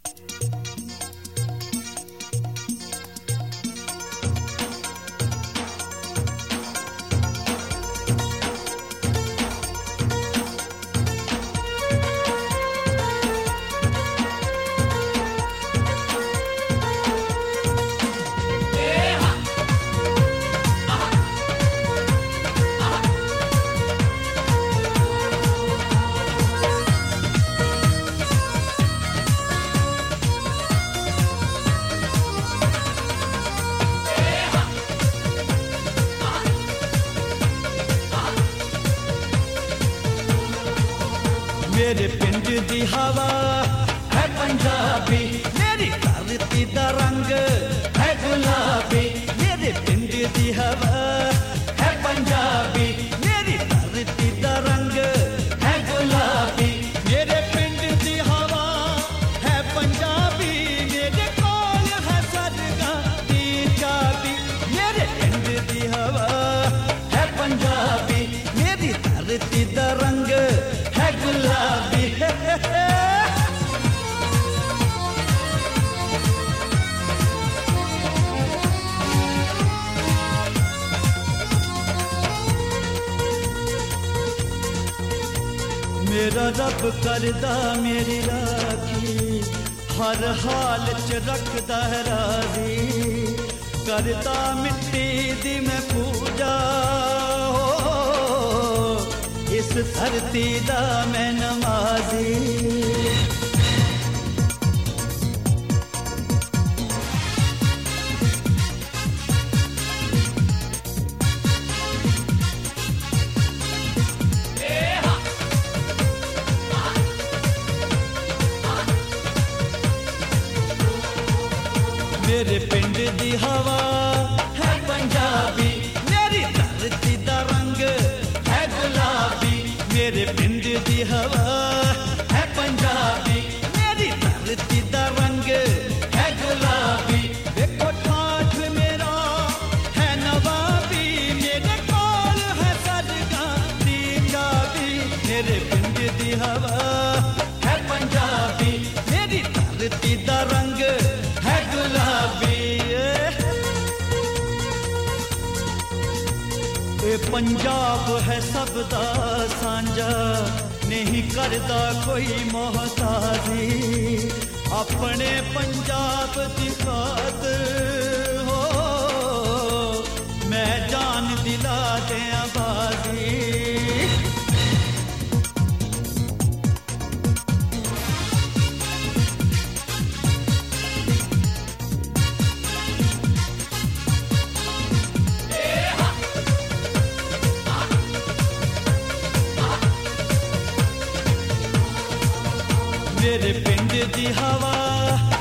मेरे पिंड दी हवा है पंजाबी, मेरी धरती दा रंग है गुलाबी। मेरे पिंड दी हवा है पंजाबी, मेरी धरती दा रंग है गुलाबी। मेरे पिंड दी हवा है पंजाबी, मेरे कोल है सरगा दी चाबी। मेरे पिंड दी हवा है पंजाबी, मेरी धरती दा रंग है गुलाबी। मेरा रब करदा मेरी राखी, हर हाल च रखदा है राजी। करदा मिट्टी दी मैं पूजा, इस धरती दा मैं नमाजी। मेरे पिंड दी हवा है पंजाबी, मेरी धरती दा रंग है गुलाबी। मेरे पिंड दी हवा है पंजाबी, मेरी धरती दा रंग है गुलाबी। देखो ठाठ मेरा है नवाबी, मेरे कोल है सरगा दी चाबी। मेरे पिंड दी हवा है पंजाबी, मेरी धरती दा रंग है गुलाबी। ए पंजाब है सबदा सांझा, नहीं करदा कोई मोहताजी। अपने पंजाब दी खातर हो मैं जान दिला दियां बाजी। मेरे पिंड दी हवा